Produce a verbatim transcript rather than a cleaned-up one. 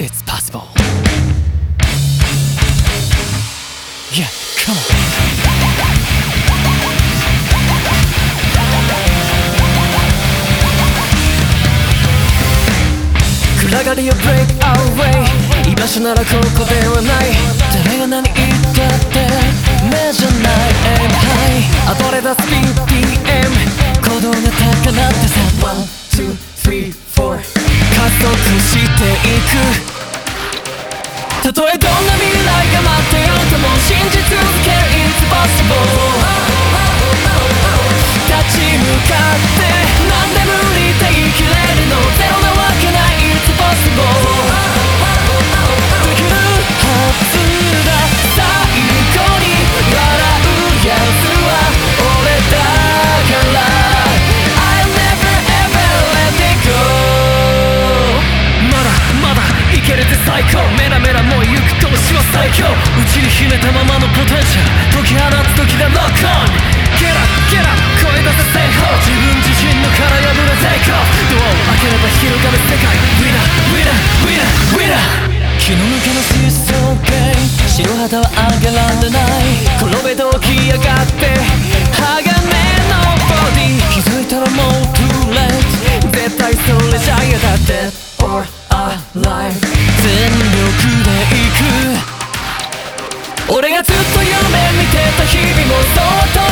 It's possible. Yeah, come on.暗がりを break away 居場所ならここではない誰が何言ったって目じゃない aim high 溢れ出す ビーピーエム 鼓動が高鳴ってさ ワン、ツー、スリー、フォー 加速していくたとえどんな未来が待ってようとも信じ続ける It's possible 立ち向かって何で無理って言い切れるのゼロなわけない It's possible できるはずだ最後に笑うやつは俺だから I'll never ever let it go まだまだいけるって最高メラメラもう行く拳は最強内に秘めたままのポテンシャル解き放つ時がロックオンGet up, get up 声出せ成功自分自身の殻破れていこうドアを開ければ広がる世界 Winner, winner, winner, winner 気の抜けの疾走系白旗は上げられない転べと起き上がって鋼のボディ気づいたらもう too late 絶対それじゃ嫌だ Dead or alive 全力で行く俺がずっと夢見てた日々もそっと